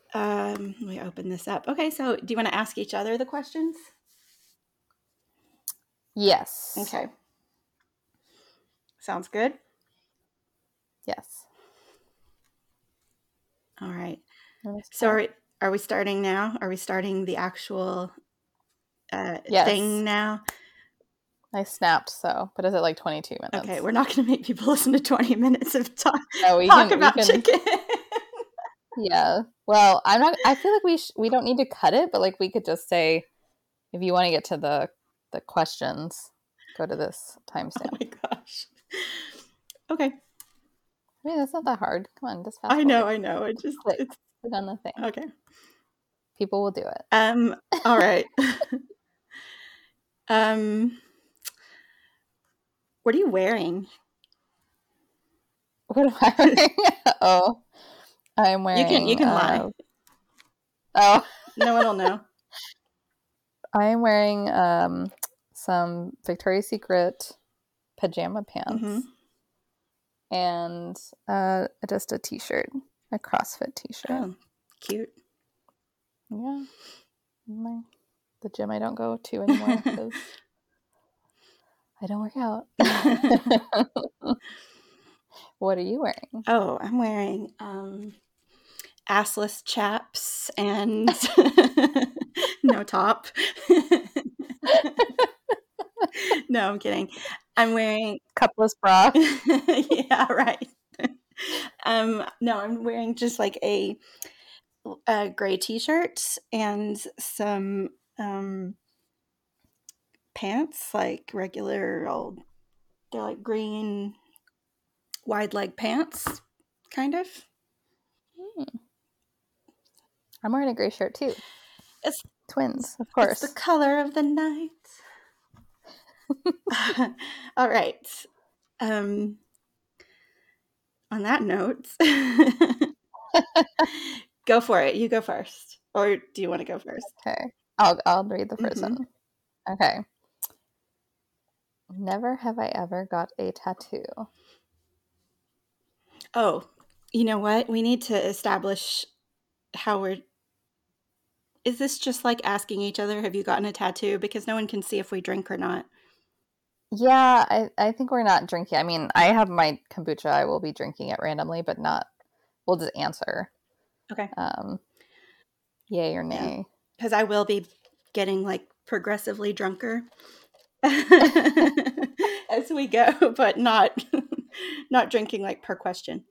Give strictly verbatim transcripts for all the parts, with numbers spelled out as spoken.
Um, let me open this up. Okay, so do you want to ask each other the questions? Yes. Okay. Sounds good. Yes. All right. Wanna So start? are, are we starting now? Are we starting the actual uh, Yes. thing now? I snapped, so, but is it like twenty-two minutes? Okay, we're not going to make people listen to twenty minutes of talk, No, we talk can- we about can- chicken. Yeah. Well, I'm not. I feel like we sh- we don't need to cut it, but like we could just say, if you want to get to the the questions, go to this Oh timestamp. my gosh. Okay. I mean, that's not that hard. Come on, just fast I know, forward. I know. It just Click. it's Click on the thing. okay. People will do it. Um. All right. um. What are you wearing? What am I wearing? Oh, I'm wearing. You can you can uh, lie. Oh, No one will know. I'm wearing um some Victoria's Secret pajama pants Mhm. and uh just a t-shirt, a CrossFit t-shirt. Oh, cute. Yeah, my the gym I don't go to anymore because I don't work out. What are you wearing? Oh, I'm wearing um, assless chaps and no top. No, I'm kidding. I'm wearing Cupless bra. yeah, right. Um, no, I'm wearing just like a, a gray t-shirt and some um, pants, like regular old. They're like green wide leg pants, kind of. Hmm. I'm wearing a gray shirt too. It's Twins, of it's course. the color of the night. All right. Um, on that note, go for it. You go first, or do you want to go first? Okay, I'll I'll read the first Mhm. one. Okay. Never have I ever got a tattoo. Oh, you know what? We need to establish how we're. Is this just like asking each other, have you gotten a tattoo? Because no one can see if we drink or not. Yeah, I, I think we're not drinking. I mean, I have my kombucha. I will be drinking it randomly, but not. We'll just answer. Okay. Um, yay or Yeah. nay. Because I will be getting like progressively drunker as we go, but not not drinking like per question.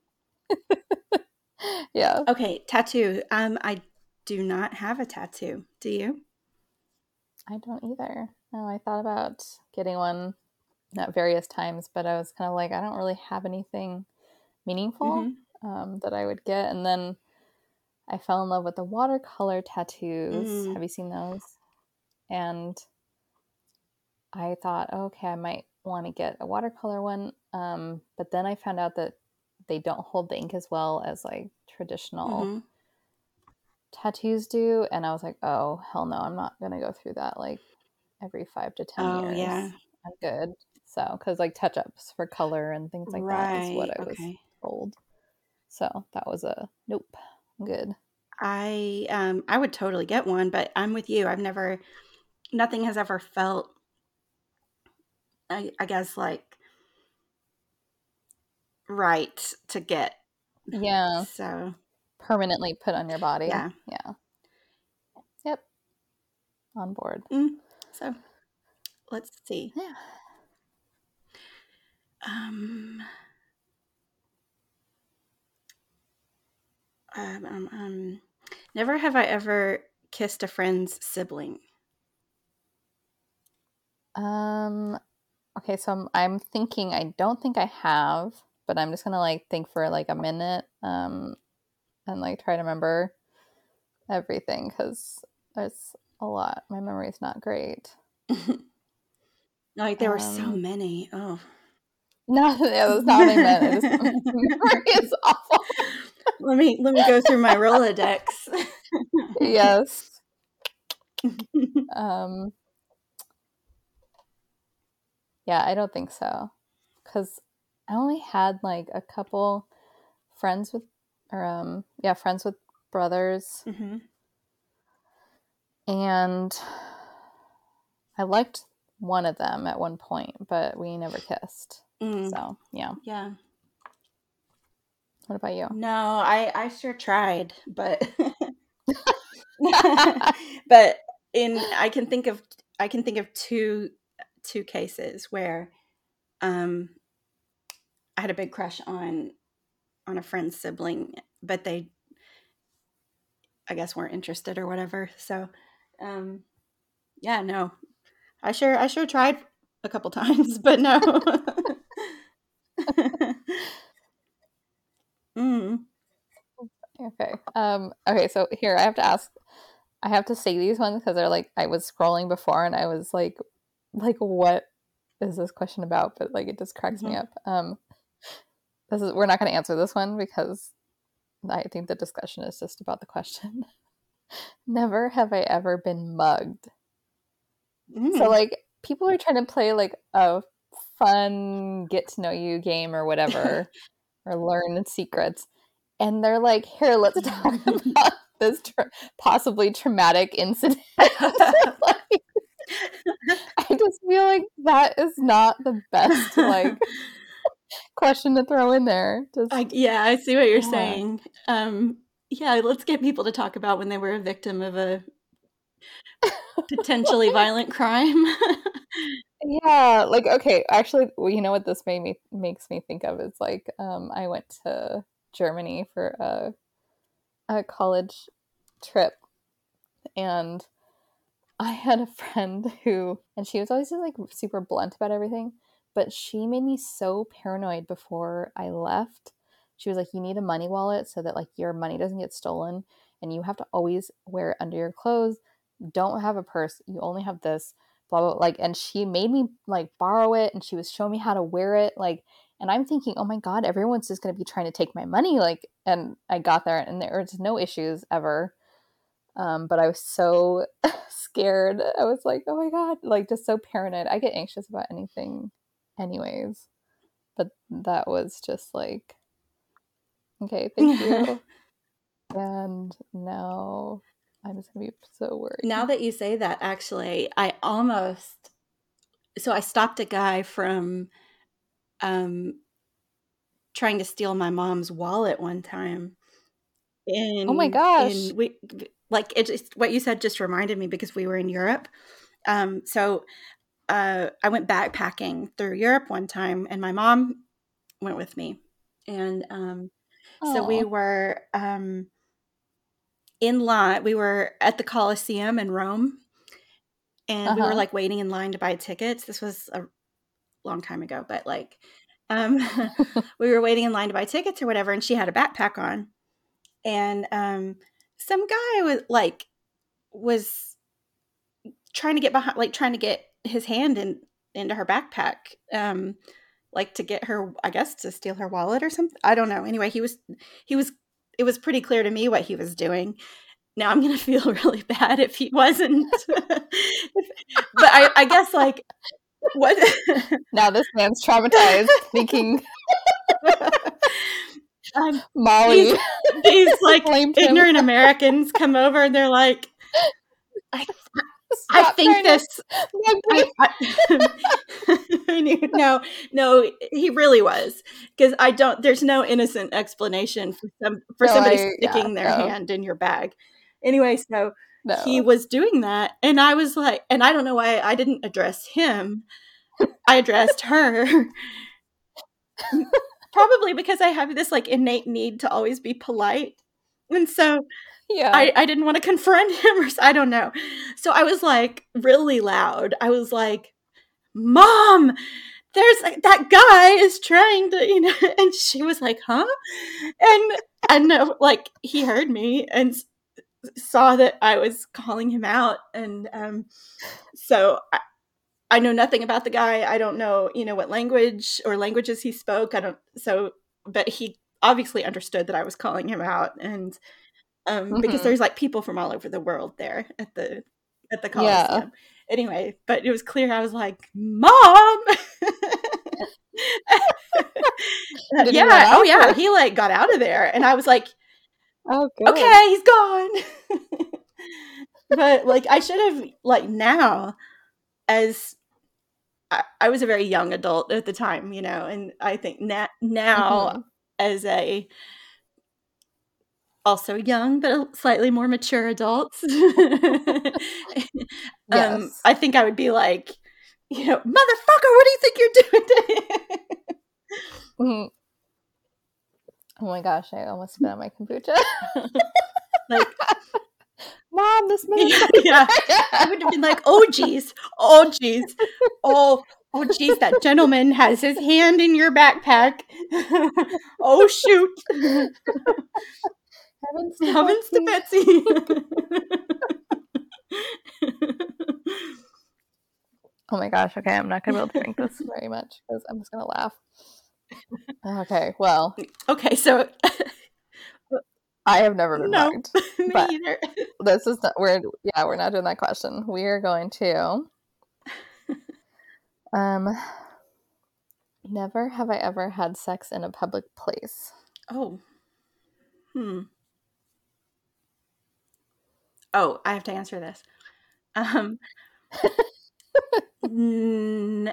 Yeah. Okay, tattoo. Um, I do not have a tattoo. Do you? I don't either. No, I thought about getting one at various times, but I was kind of like, I don't really have anything meaningful Mm-hmm. um, that I would get. And then I fell in love with the watercolor tattoos. Mm. Have you seen those? And I thought, oh, okay, I might want to get a watercolor one. Um, but then I found out that they don't hold the ink as well as like traditional Mm-hmm. tattoos do. And I was like, oh, hell no, I'm not going to go through that like every five to ten Oh, years. yeah. I'm good. So, because like touch ups for color and things like that is what Right. I was Okay. told. So that was a nope. I'm good. I um I would totally get one, but I'm with you. I've never nothing has ever felt I, I guess like right to get. Yeah. So Permanently put on your body. yeah. Yeah. Yep. On board. Mm. So let's see. Yeah. Um, um, um, um never have I ever kissed a friend's sibling. Um okay, so I'm, I'm thinking I don't think I have, but I'm just gonna like think for like a minute um and like try to remember everything because there's a lot. My memory's not great. Like there were so Um many. Oh. no, yeah, that's not what I meant. I just my memory is awful. let me let me go through my Rolodex. Yes. Um yeah, I don't think so. Cause I only had like a couple friends with or um yeah, friends with brothers. Mm-hmm. And I liked one of them at one point, but we never kissed. Mm. So, yeah. Yeah. What about you? No, I, I sure tried, but but in I can think of I can think of two two cases where um I had a big crush on on a friend's sibling, but they I guess weren't interested or whatever. So um yeah, no. I sure I sure tried a couple times, but no. mm. Okay. Um, okay, so here I have to ask I have to say these ones because they're like I was scrolling before and I was like like what is this question about? But like it just cracks Mm-hmm. me up. Um this is we're not gonna answer this one because I think the discussion is just about the question. Never have I ever been mugged. Mm. So like people are trying to play like a fun get to know you game or whatever or learn secrets. And they're like, here, let's talk about this tra- possibly traumatic incident. Like, I just feel like that is not the best like question to throw in there. Just I, yeah, I see what you're yeah. saying. Um, yeah, let's get people to talk about when they were a victim of a potentially violent crime. Yeah, like okay, actually, well, you know what this made me makes me think of is like um, I went to Germany for a a college trip, and I had a friend who, and she was always just like super blunt about everything, but she made me so paranoid before I left. She was like, you need a money wallet so that like your money doesn't get stolen, and you have to always wear it under your clothes. Don't have a purse. You only have this, blah, blah, like, and she made me like borrow it and she was showing me how to wear it. Like, and I'm thinking, oh my God, everyone's just going to be trying to take my money. Like, and I got there and there was no issues ever. Um, but I was so scared. I was like, oh my God, like just so paranoid. I get anxious about anything anyways. But that was just like, okay, thank you. And now I'm just gonna be so Now worried. that you say that, actually, I almost so I stopped a guy from um, trying to steal my mom's wallet one time. Oh my In gosh. in we like it just what you said just reminded me because we were in Europe. Um, so uh, I went backpacking through Europe one time, and my mom went with me, and um, so we Oh. were um, in line. We were at the Colosseum in Rome, and we were Uh-huh. like waiting in line to buy tickets. This was a long time ago, but like um, we were waiting in line to buy tickets or whatever, and she had a backpack on, and um, some guy was like was trying to get behind, like trying to get his hand in into her backpack, um, like to get her, I guess, to steal her wallet or something. I don't know. Anyway, he was he was. It was pretty clear to me what he was doing. Now I'm gonna feel really bad if he wasn't. But I, I guess like what Now this man's traumatized thinking um, Molly these these like blamed him. ignorant Americans come over and they're like, I I Stop think trying to this. mug I, me. I no no he really was, because I don't. There's no innocent explanation for some for No, somebody I yeah, sticking their no, hand in your bag. Anyway, so he no. was doing that, and I was like, and I don't know why I didn't address him. I addressed her. Probably because I have this like innate need to always be polite, and so Yeah. I, I didn't want to confront him, or I don't know. So I was like really loud. I was like, "Mom, there's that guy is trying to," you know, and she was like, "Huh?" And and no, like he heard me and saw that I was calling him out, and um, so I, I know nothing about the guy. I don't know, you know, what language or languages he spoke. I don't. So, but he obviously understood that I was calling him out, and um, because Mhm. there's like people from all over the world there at the at the Yeah. Coliseum. Anyway, but it was clear I was like, "Mom." Did he run Yeah, oh off yeah, or he like got out of there, and I was like, Oh, good. Okay, he's gone. But like I should have like now as I, I was a very young adult at the time, you know, and I think na- now Mm-hmm. as a also young but slightly more mature adult, um, Yes. I think I would be like, you know, motherfucker, what do you think you're doing? Mm-hmm. Oh my gosh, I almost spit on my kombucha. Like, Mom, this yeah, motherfucker. yeah. I would have been like, oh geez, oh geez, oh oh geez, that gentleman has his hand in your backpack. Oh shoot. Heavens to Heavens to Betsy. Betsy. Oh my gosh, okay, I'm not gonna be able to drink this very much because I'm just gonna laugh. Okay, well, Okay, so I have never been no, mugged, me but either. this is not, we're, yeah, we're not doing that question. We are going to, um, never have I ever had sex in a public place. Oh, hmm. Oh, I have to answer this. Um, n-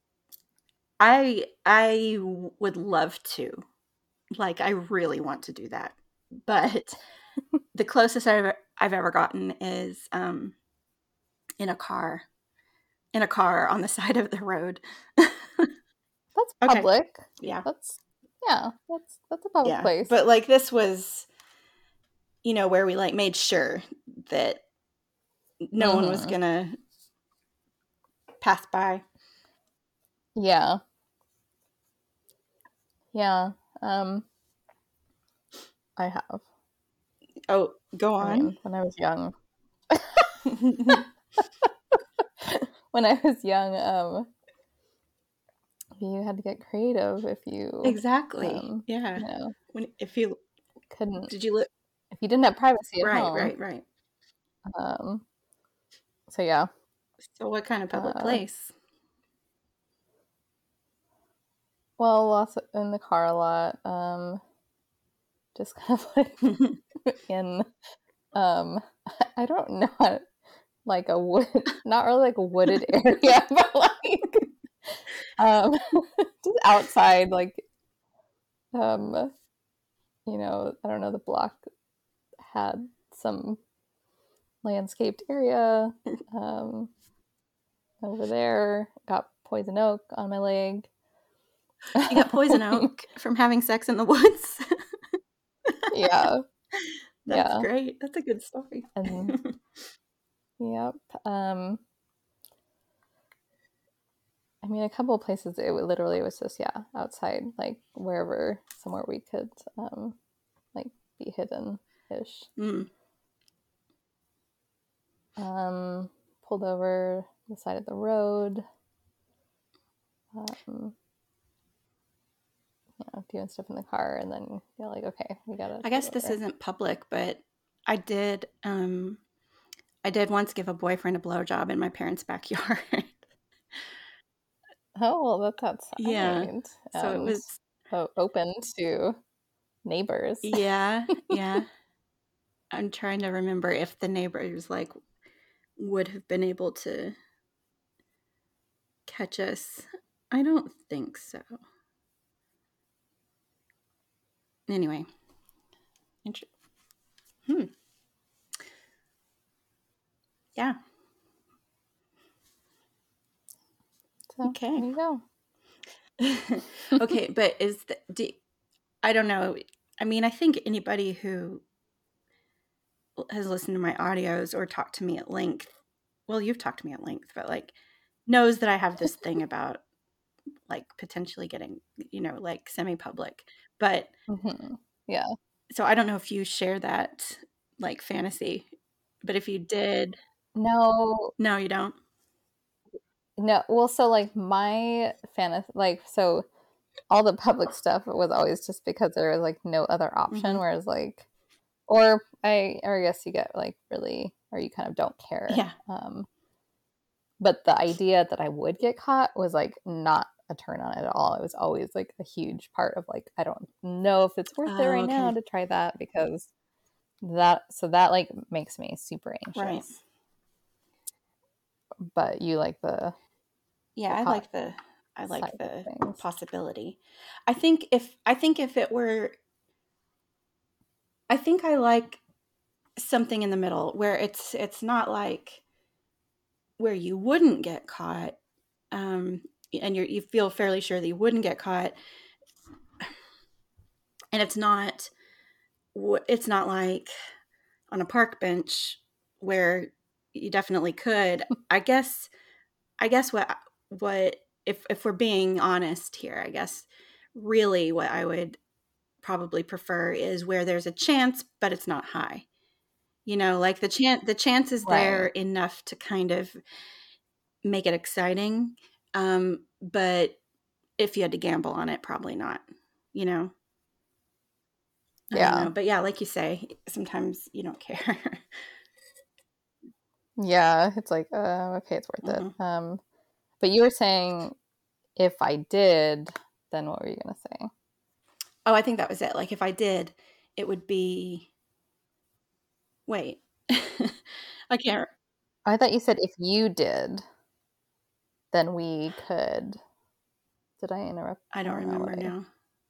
I I would love to. Like, I really want to do that, but the closest I've ever, I've ever gotten is um, in a car, in a car on the side of the road. That's Okay, public. yeah, That's, yeah, that's that's a public yeah, place. but like this was, you know, where we like made sure that no one was Mm-hmm. gonna pass by. Yeah, yeah. Um, I have. Oh, go I on. mean, when I was young, when I was young, um, you had to get creative if you, Exactly. um, Yeah. you know, When if you couldn't, did you live if you didn't have privacy at right, home. right, right. Um, so yeah, So what kind of public uh, place? well, lots of, in the car a lot. Um, just kind of like in, um, I don't know, like a wood, not really like a wooded area, but like, um, just outside, like, um, you know, I don't know, the block had some landscaped area, um, over there. Got poison oak on my leg. You got poison oak from having sex in the woods? Yeah, That's yeah, great. That's a good story. and yep. Um, I mean, a couple of places it literally was just, yeah, outside, like wherever, somewhere we could, um, like be hidden ish. Mm. Um, pulled over the side of the road. Um, you know, doing stuff in the car, and then you're like, okay, we gotta I pull guess this over. isn't public, but I did um I did once give a boyfriend a blowjob in my parents' backyard. Oh, well, that's Yeah. outside So it and was o- open to neighbors. yeah, yeah. I'm trying to remember if the neighbors like would have been able to catch us. I don't think so. Anyway. Inter- hmm. Yeah. So Okay. there you go. Okay, but is the, do, I don't know. I mean, I think anybody who has listened to my audios or talked to me at length, well, you've talked to me at length, but like knows that I have this thing about like potentially getting, you know, like semi-public. But Mm-hmm. Yeah. so I don't know if you share that like fantasy, but if you did, No, no, you don't. no. Well, so like my fantasy, like, so all the public stuff was always just because there was like no other Mm-hmm. option. Whereas like, or I, or I guess you get like really, or you kind of don't care. Yeah. Um, but the idea that I would get caught was like not a turn on at all. It was always like a huge part of like, I don't know if it's worth it Oh, right now okay. to try that because that so that like makes me super anxious. Right. But you like the yeah, the I po- like the I like side the of things. possibility. I think if I think if it were I think I like something in the middle where it's it's not like where you wouldn't get caught, um, and you you feel fairly sure that you wouldn't get caught, and it's not it's not like on a park bench where you definitely could. I guess I guess what what if if we're being honest here, I guess really what I would probably prefer is where there's a chance, but it's not high. You know, like the chance the chance is there Right. enough to kind of make it exciting. Um, but if you had to gamble on it, probably not. You know, I don't Yeah. know. But yeah, like you say, sometimes you don't care. Yeah. It's like, uh, okay, it's worth hmm it. Um, but you were saying if I did, then what were you gonna say? Oh, I think that was it. Like if I did, it would be. Wait, I can't. I thought you said if you did, then we could. Did I interrupt? I I don't don't know remember what I. now.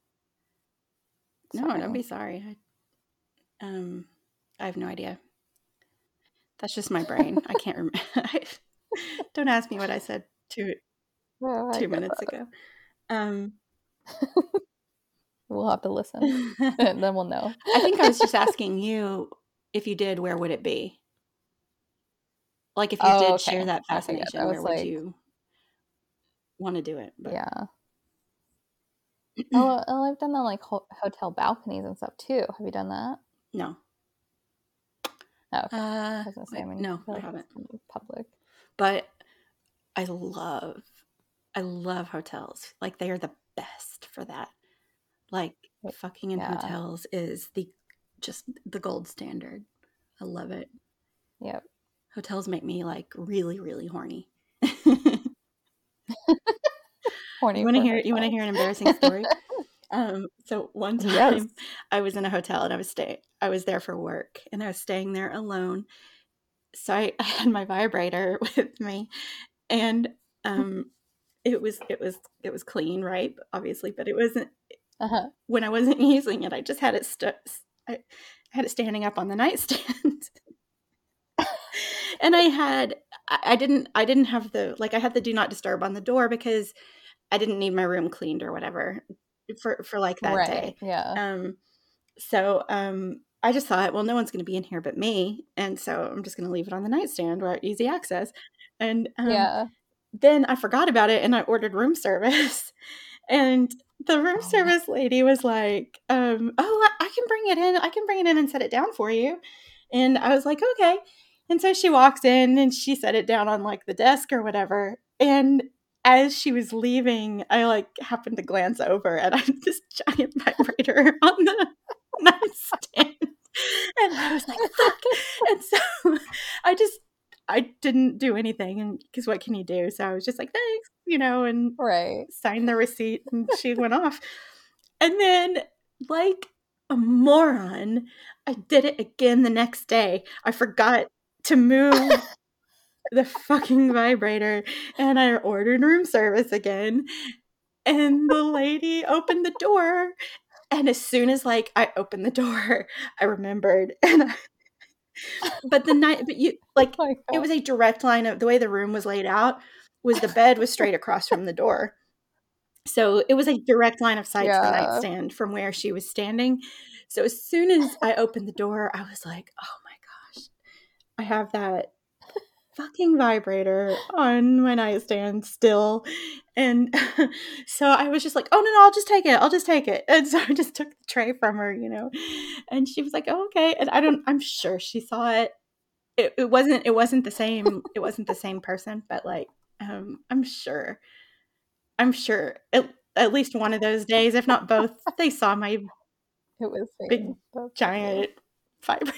No, don't Sorry. be sorry. I, um, I have no idea. That's just my brain. I can't remember. Don't ask me what I said two Oh, I two get minutes that. ago. Um, We'll have to listen, I and then we'll know. think I was just asking you if you did, where would it be? Like if you Oh, did share okay. that Okay, good. I fascination, where was would like, you want to do it? But yeah. Oh, well, I've done on like ho- hotel balconies and stuff too. Have you done that? no. Oh, okay. Uh, I was gonna say, I wait, mean, no, I feel I like it's haven't. gonna be public. But I love, I love hotels. Like they are the best for that. Like Wait, fucking in yeah. hotels is the just the gold standard. I love it. Yep. Hotels make me like really, really horny. You Horny want to for hear? You want to hotels. hear an embarrassing story? Um, so one Yes. time I was in a hotel and I was stay I was there for work and I was staying there alone. So I, I had my vibrator with me and um it was it was it was clean, right? Obviously, but it wasn't Uh-huh. when I wasn't using it, I just had it st- I had it standing up on the nightstand. And I had I, I didn't I didn't have the like I had the do not disturb on the door because I didn't need my room cleaned or whatever for for like that Right. day. Yeah. Um So um, I just thought, well, no one's going to be in here but me, and so I'm just going to leave it on the nightstand where easy access. And um, Yeah. then I forgot about it, and I ordered room service, and the room Oh no. service lady was like, um, "Oh, I, I can bring it in. I can bring it in and set it down for you." And I was like, "Okay." And so she walks in and she set it down on like the desk or whatever. And as she was leaving, I like happened to glance over and I had this giant vibrator on the nightstand. And I was like, fuck. And so I just, I didn't do anything. And because what can you do? So I was just like, thanks, you know, and Right. signed the receipt and she went off. And then, like a moron, I did it again the next day. I forgot to move the fucking vibrator and I ordered room service again. And the lady opened the door. And as soon as like I opened the door, I remembered. And I, but the night, but you Oh like my it god. was a direct line of the way the room was laid out was the bed was straight across from the door. So it was a direct line of sight to the Yeah. nightstand from where she was standing. So as soon as I opened the door, I was like, oh my gosh, I have that fucking vibrator on my nightstand still. And so I was just like, oh no, no, I'll just take it. I'll just take it. And so I just took the tray from her, you know. And she was like, oh, okay. And I don't I'm sure she saw it. It, it wasn't it wasn't the same it wasn't the same person, but like um I'm sure I'm sure at, at least one of those days, if not both, they saw my It was big same. That's funny. giant vibrator.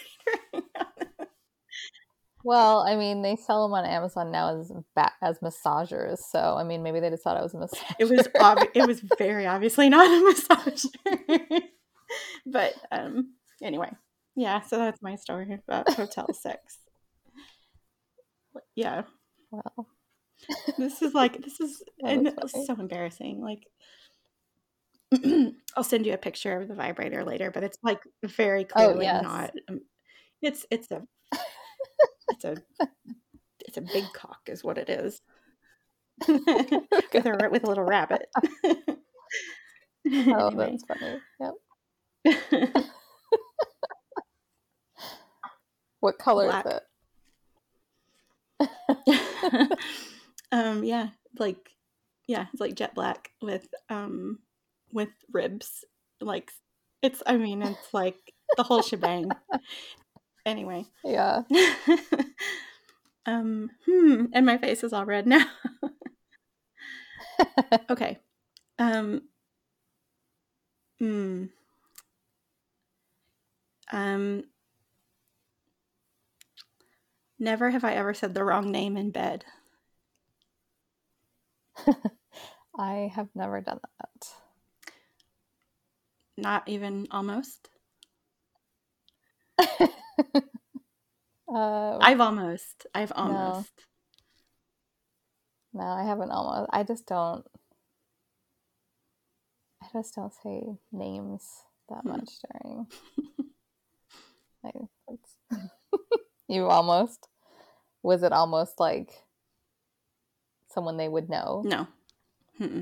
Well, I mean, they sell them on Amazon now as ba- as massagers. So, I mean, maybe they just thought I was a It was massager. obvi- it was very obviously not a massager. But um anyway, Yeah, so that's my story about hotel sex. Yeah. Well, This is like this is that and was it was funny. so embarrassing. Like I'll send you a picture of the vibrator later, but it's like very Oh, clearly yes. not um, it's it's a it's a it's a big cock is what it is. with a with a little rabbit. Oh, Anyway. that's funny. Yep. What color is Black. it? um yeah, like yeah, it's like jet black with um with ribs. Like it's I mean, it's like the whole shebang. Anyway. Yeah. um hmm, and my face is all red now. Okay. Um hmm. Um Never have I ever said the wrong name in bed. I have never done that. Not even almost. uh, I've almost. I've no, almost. no, I haven't almost. I just don't. I just don't say names that Hmm. much during. Like, it's, you almost. Was it almost like someone they would know? No. Mm-mm.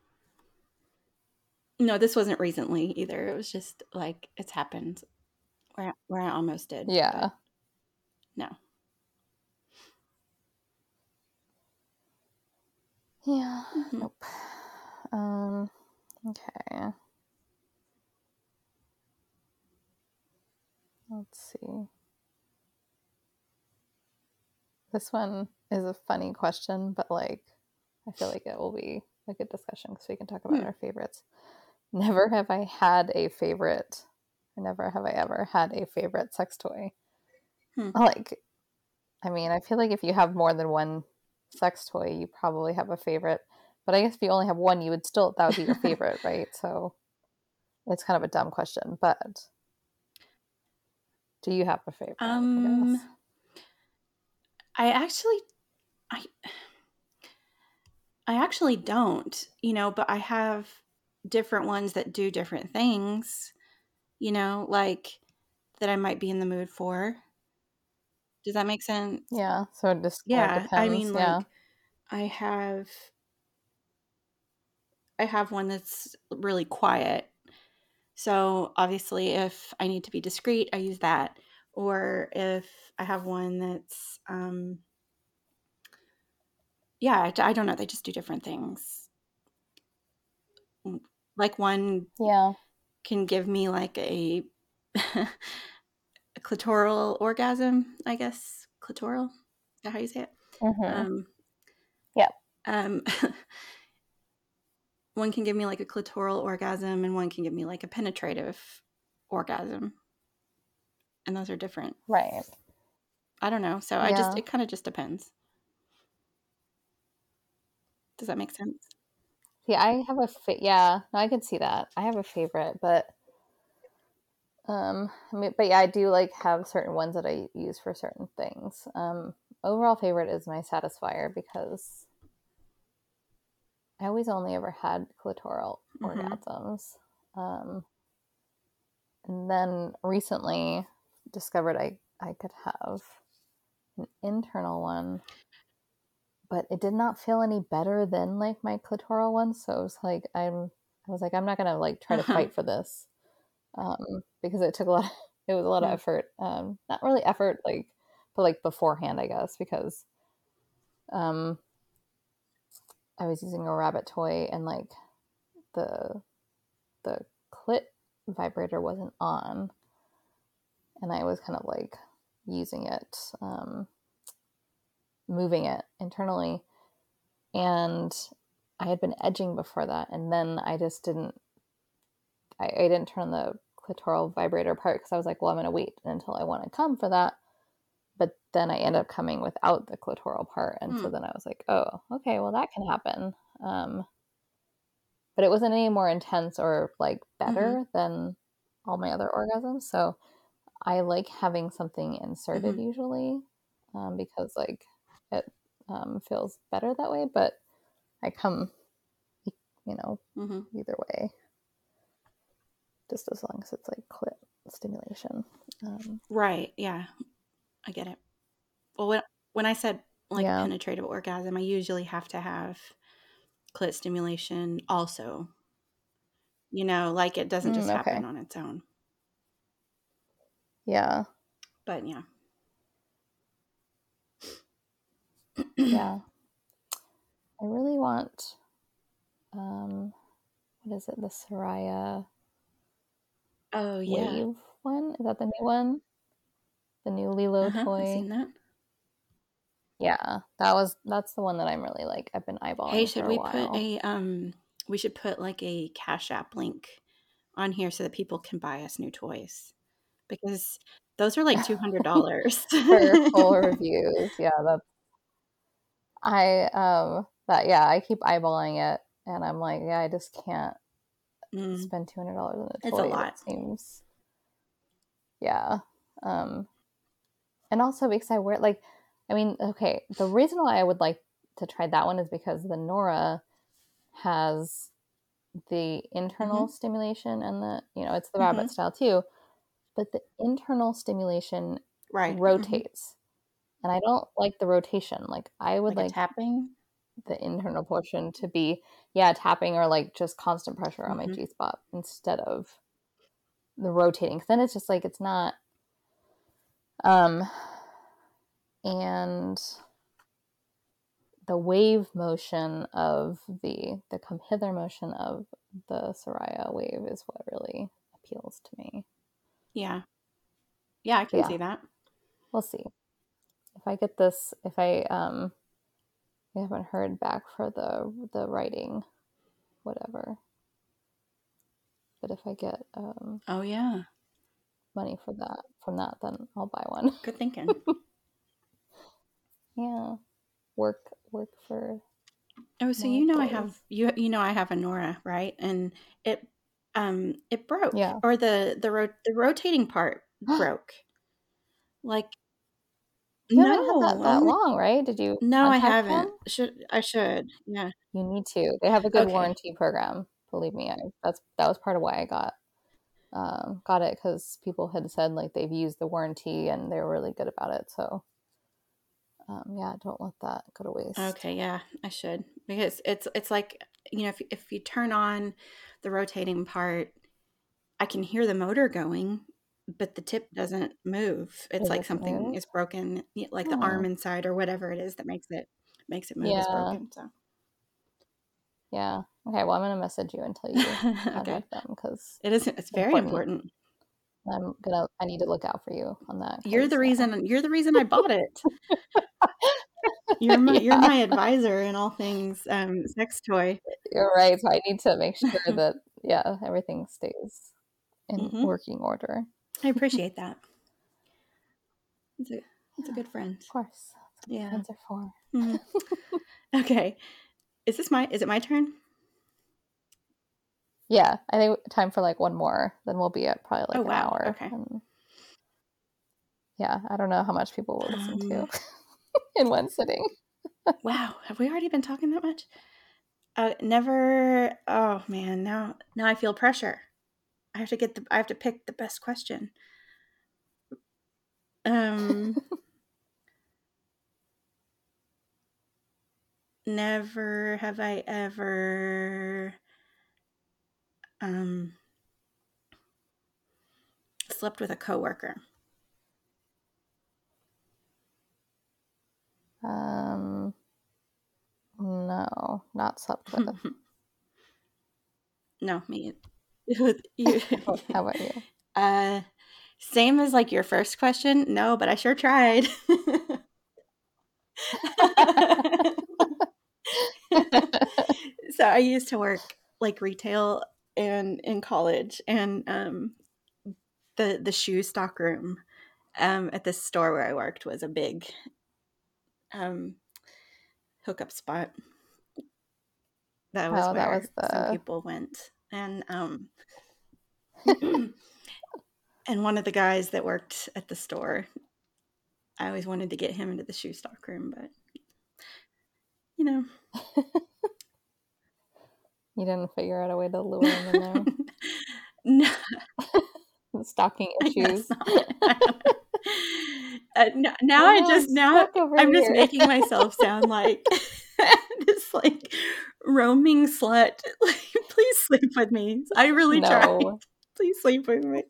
No, this wasn't recently either. It was just like it's happened where where I almost did, Yeah. but no. Yeah. Mm-hmm. Nope. Um. Okay. Let's see. This one is a funny question, but like, I feel like it will be a good discussion because we can talk about Hmm. our favorites. Never have I had a favorite, or never have I ever had a favorite sex toy. Hmm. Like, I mean, I feel like if you have more than one sex toy, you probably have a favorite. But I guess if you only have one, you would still, that would be your favorite, right? So it's kind of a dumb question, but do you have a favorite, I um, guess? I actually, I, I actually don't, you know, but I have different ones that do different things, you know, like that I might be in the mood for. Does that make sense? Yeah, so it just kind of Yeah, I depends. mean, Yeah. like I have, I have one that's really quiet. So obviously, if I need to be discreet, I use that. Or if I have one that's, um, yeah, I, I don't know. They just do different things. Like one Yeah. can give me like a, a clitoral orgasm, I guess. Clitoral? Is that how you say it? Mm-hmm. Um, Yeah. um, one can give me like a clitoral orgasm, and one can give me like a penetrative orgasm. And those are different. Right. I don't know. So I just, Yeah. it kind of just depends. Does that make sense? Yeah, I have a fa- yeah, no, I can see that. I have a favorite, but um I mean, but yeah, I do like have certain ones that I use for certain things. Um overall favorite is my Satisfier because I always only ever had clitoral Mm-hmm. orgasms. Um and then recently discovered I I could have an internal one, but it did not feel any better than like my clitoral one, so it was like I'm I was like I'm not going to like try to Uh-huh. fight for this. Um, because it took a lot of, it was a lot of Hmm. effort. Um, not really effort, like, but like beforehand, I guess, because um, I was using a rabbit toy and like the the clit vibrator wasn't on, and I was kind of like using it, um, moving it internally, and I had been edging before that, and then I just didn't, I, I didn't turn the clitoral vibrator part because I was like, well, I'm gonna wait until I want to come for that. But then I ended up coming without the clitoral part, and Hmm. so then I was like, oh, okay, well that can happen. Um, but it wasn't any more intense or like Mm-hmm. better than all my other orgasms. So I like having something inserted Mhm. usually, um, because like it um, feels better that way. But I come, you know, Mhm. either way, just as long as it's like clit stimulation. Um, Right. Yeah. I get it. Well, when when I said like yeah. penetrative orgasm, I usually have to have clit stimulation also. You know, like it doesn't Mm, just happen okay. on its own. Yeah. But yeah. Yeah. I really want, um, what is it? The Soraya Oh yeah. Wave one? Is that the new one? The new Lilo Uh-huh. I've toy? seen that. Yeah, that was that's the one that I'm really like I've been Hey, eyeballing for should a we put while. a um we should put like a Cash App link on here so that people can buy us new toys because those are like two hundred dollars. For full reviews. Yeah, that's I um that yeah, I keep eyeballing it and I'm like, yeah, I just can't Mm, spend two hundred dollars on a it's a toy. lot. That seems yeah. Um and also because I wear like I mean, okay, the reason why I would like to try that one is because the Nora has the internal Mhm. stimulation and the, you know, it's the rabbit Mhm. style too, but the internal stimulation Right. Mhm. rotates. And I don't like the rotation. Like I would Like a like tapping. the internal portion to be, yeah, tapping or like just constant pressure on my Mhm. G spot instead of the rotating. Cause then it's just like it's not um and the wave motion of the the come hither motion of the Soraya wave is what really appeals to me. Yeah. Yeah, I But can yeah, see that. we'll see. If I get this, if I um I haven't heard back for the the writing, whatever. But if I get um Oh yeah. money for that from that, then I'll buy one. Good thinking. Yeah, work work for Oh, so more you know I have toys. you you know I have a Nora, right? And it um it broke Yeah, or the the ro- the rotating part you broke. Like haven't had that no, that only long, right? Did you no, I contact them? haven't. Should I should. Yeah. You need to. They have a good Okay. warranty program. Believe me, I, that's that was part of why I got um, got it because people had said like they've used the warranty and they were really good about it. So um, yeah, don't let that go to waste. Okay, yeah, I should. Because it's it's like, you know, if if you turn on the rotating part, I can hear the motor going, but the tip doesn't move. It's It like doesn't something move. is broken, y- like the arm Hmm. inside or whatever it is that makes it makes it move is Yeah, broken. So, yeah. Okay, well, I'm gonna message you until you okay. contact them because It is it's very important. important. I'm gonna. I need to look out for you on that You're because the yeah, reason you're the reason I bought it. You're my you're yeah. my advisor in all things um sex toy. You're right. So I need to make sure that yeah, everything stays in Hmm. working order. I appreciate that. It's a it's a Yeah, good friend. of course. That's what Yeah. friends are for. Hmm. Okay. Is this my is it my turn? Yeah, I think time for like one more. Then we'll be at probably Oh like an wow. hour. Okay. And yeah, I don't know how much people will listen to Um in one sitting. wow. Have we already been talking that much? Uh never oh man, now now I feel pressure. I have to get the I have to pick the best question. Um never have I ever um slept with a coworker. Um, no, not slept with. No, me. You, How about you? uh, same as like your first question. No, but I sure tried. So I used to work like retail and in college, and um, the the shoe stock room um, at this store where I worked was a big um, hookup spot. That was Oh, that where was some the people went, and um, And one of the guys that worked at the store, I always wanted to get him into the shoe stock room, but you know. You didn't figure out a way to lure him in there? No. Stocking I issues. guess not. I don't know. Uh, no, now Oh, I no, just I'm now stuck over I'm just here. making myself sound like this like roaming slut. Like, please sleep with me. I really tried. No. Please sleep with me.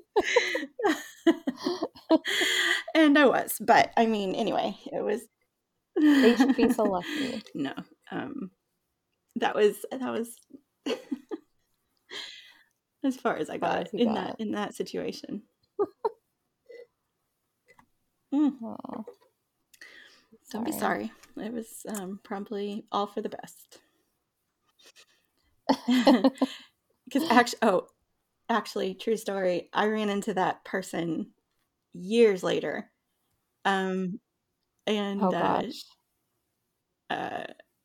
And I was, but I mean, anyway, it was. They should be so lucky. No, um, that was that was as far as I far got as you in got. that in that situation. Mm. Oh, Don't be sorry. It was um, probably all for the best. Because actually, oh, actually, true story. I ran into that person years later, um, and Oh uh, gosh. uh,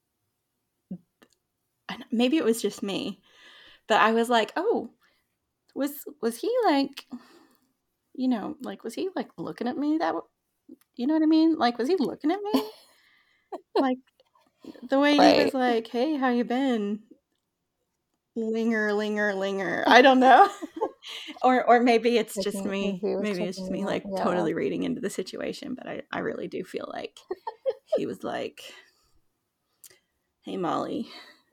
and maybe it was just me, but I was like, "Oh, was was he like, you know, like was he like looking at me that, w- you know what I mean? Like, was he looking at me like the way he was Right. like, hey, how you been?" Linger, linger, linger. I don't know. or or maybe it's just Checking, me. maybe it was Maybe it's checking just me you out. like Yeah. totally reading into the situation, but I, I really do feel like he was like, "Hey Molly,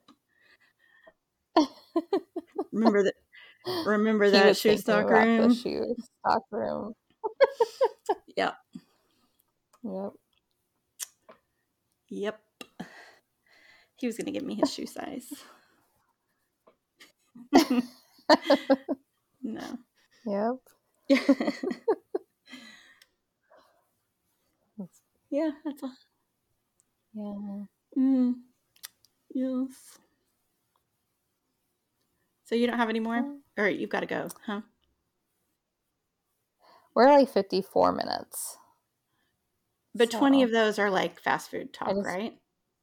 remember that remember He that was shoe thinking stock about the room?" shoe stock room. Yep. Yep. Yep. He was gonna give me his shoe size. No. Yep. Yeah, that's all. Yeah. Mm, yes. So you don't have any more? Well, Or you've got to go, huh? we're like fifty-four minutes. But twenty So of those are like fast food I talk, just right?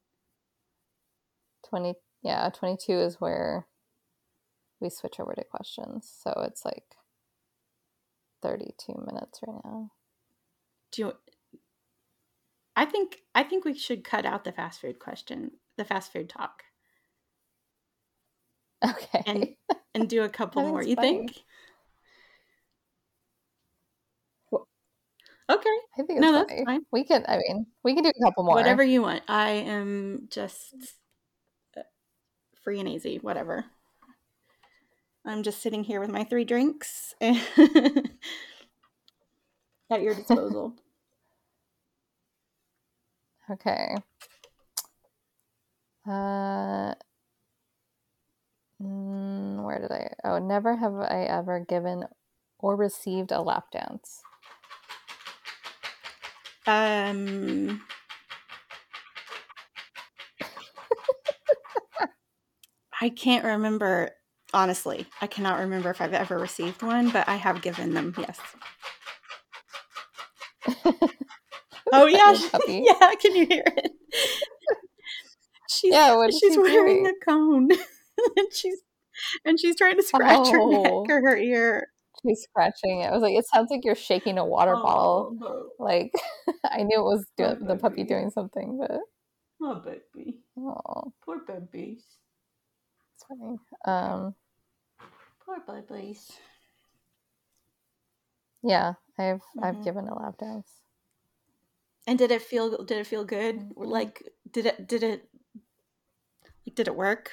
twenty yeah, twenty-two is where we switch over to questions. So it's like thirty-two minutes right now. Do you I think I think we should cut out the fast food question, the fast food talk, and Okay. and do a I couple think more. it's You funny. think? Okay. I think it's No, that's funny. fine. We could, I mean, we can do a couple more. Whatever you want. I am just free and easy, whatever. I'm just sitting here with my three drinks at your disposal. Okay. Uh, mm, where did I? Oh, never have I ever given or received a lap dance. Um, I can't remember, honestly. I cannot remember if I've ever received one, but I have given them, yes. Oh yeah, Your puppy? yeah. Can you hear it? She's Yeah, what is she's he wearing doing? a cone, and she's and she's trying to scratch her neck Oh, or her ear. she's scratching it. I was like, it sounds like you're shaking a water bottle. Oh, no. Like, I knew it was do- Poor the puppy baby. doing something, but Oh, baby. oh, Poor babies. it's funny. Um, Poor babies. yeah, I've I've Mm-hmm. given a lap dance. And did it feel? Did it feel good? Mm-hmm. Like, did it? Did it? Like, did it work?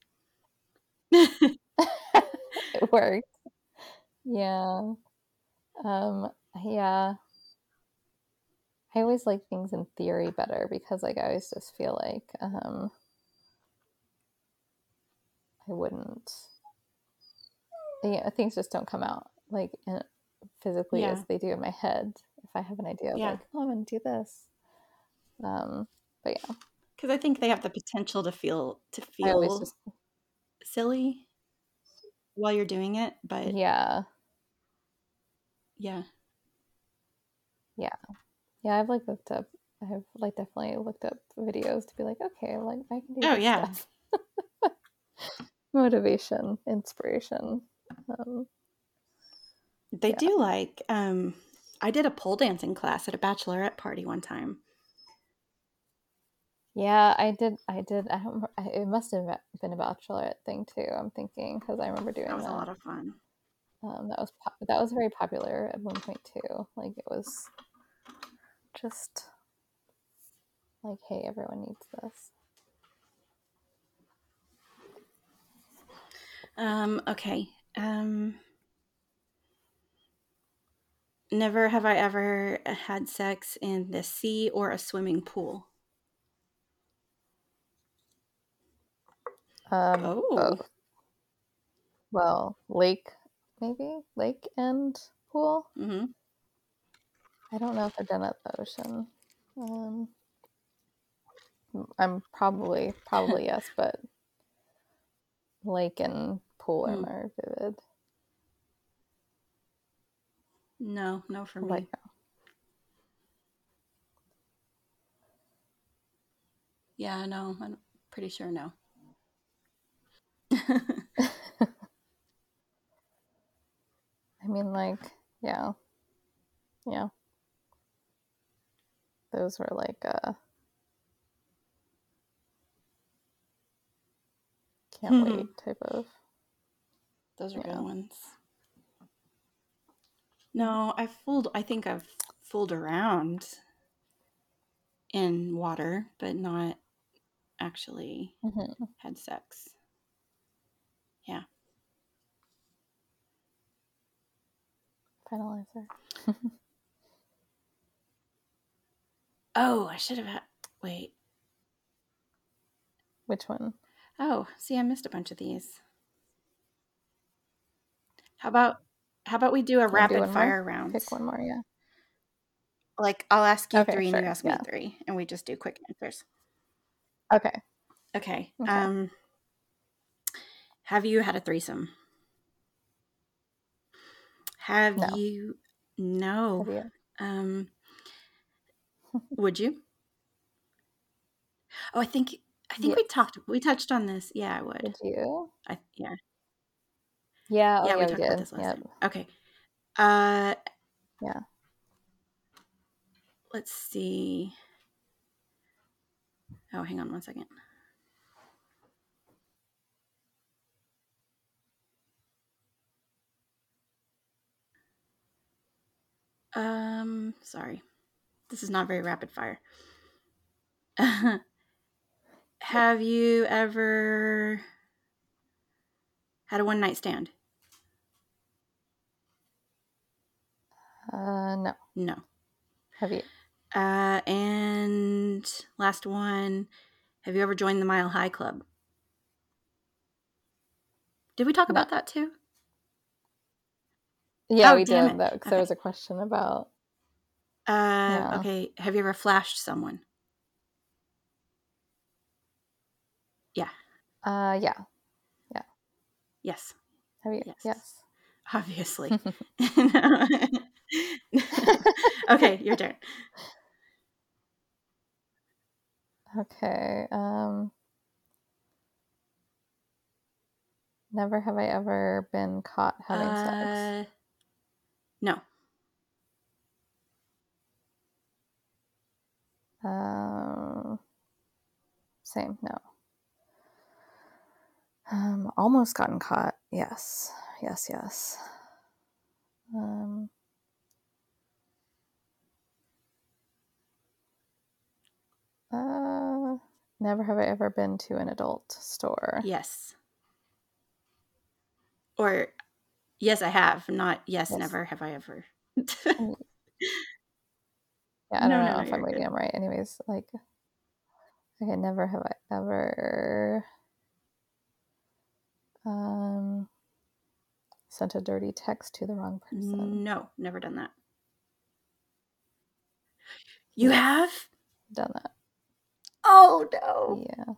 It worked. Yeah. Um, yeah. I always like things in theory better because like I always just feel like um I wouldn't yeah, things just don't come out like in, physically Yeah. as they do in my head if I have an idea of Yeah. like, oh, I'm gonna do this. Um, but yeah, Because I think they have the potential to feel to I always feel just silly while you're doing it, but yeah, yeah. yeah, yeah. I've like looked up. I've like definitely looked up videos to be like, okay, like I can do Oh this yeah. stuff. Motivation, inspiration. Um, They Yeah. do like, um, I did a pole dancing class at a bachelorette party one time. Yeah, I did. I did. I don't. remember- I- It must have been a bachelorette thing too. I'm thinking because I remember doing That was a that. lot of fun. Um, that was po- that was very popular at one point too. Like it was just like, hey, everyone needs this. Um, okay. Um, never have I ever had sex in the sea or a swimming pool. Um, Oh. both. Well, lake, maybe lake and pool. Mm-hmm. I don't know if I've done it at the ocean. Um, I'm probably probably yes, but lake and pool are Hmm. more vivid. No, no for Like me. Yeah, no, I'm pretty sure no. I mean, like, yeah, yeah. Those were like uh can't wait type of. Those are good Yeah. ones. No, I've fooled, I think I've fooled around in water, but not actually Mm-hmm. had sex. Yeah. Final answer. Oh, I should have had, wait. Which one? Oh, see, I missed a bunch of these. How about how about we do a Want to do rapid one more? fire round? Pick one more, yeah. Like I'll ask you Okay, three and you sure. ask me Yeah. three, and we just do quick answers. Okay. Okay. Okay. Um, have you had a threesome? Have No. you? No. Have you? Um, would you? Oh, I think I think we Yes. talked we touched on this. Yeah, I would. Would you? I yeah. Yeah. Oh, Yeah, we yeah, we talked about did. this last Yep. time. Okay. Uh, Yeah. let's see. Oh, hang on one second. Um, sorry. This is not very rapid fire. Have you ever had a one night stand? Uh, no. No. Have you? Uh, and last one. Have you ever joined the Mile High Club? Did we talk No. about that too? Yeah, Oh, we damn did it. that because there Okay. was a question about. Uh, Yeah. okay. Have you ever flashed someone? Yeah. Uh, yeah. Yeah. Yes. Have you? Yes. Yes. Obviously. Okay, your turn. Okay. Um, never have I ever been caught having sex. Uh, no. Um, same. No. Um, almost gotten caught. Yes. Yes. Yes. Um, uh, never have I ever been to an adult store. Yes. Or yes, I have. Not yes, Yes. never have I ever. And- yeah, I No, don't no, know no, if I'm you're reading good. them right. Anyways, like, okay, never have I ever um sent a dirty text to the wrong person. No, never done that. You Yes, have? done that. Oh no. Yeah.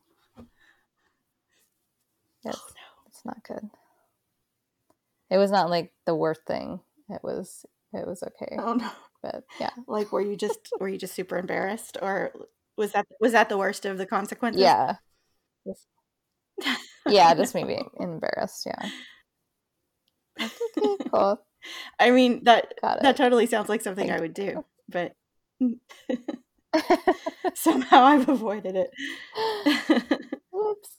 Oh Yes, no. it's not good. It was not like the worst thing. It was it was okay. Oh no. But yeah. Like were you just were you just super embarrassed or was that was that the worst of the consequences? Yeah. Just, Oh, yeah, just no. me being embarrassed, yeah. Like, okay, cool. I mean, that Got that it. totally sounds like something I Thank would do, you. but somehow I've avoided it. Whoops.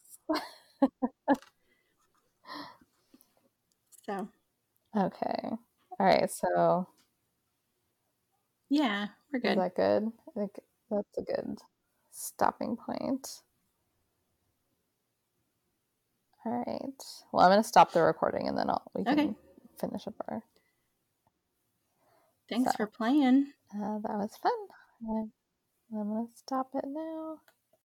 So, Okay. All right. So yeah, we're is good. that good? I think that's a good stopping point. All right. Well, I'm going to stop the recording and then I'll, we Okay. can finish up our. Thanks So for playing. uh, that was fun. I'm, I'm going to stop it now.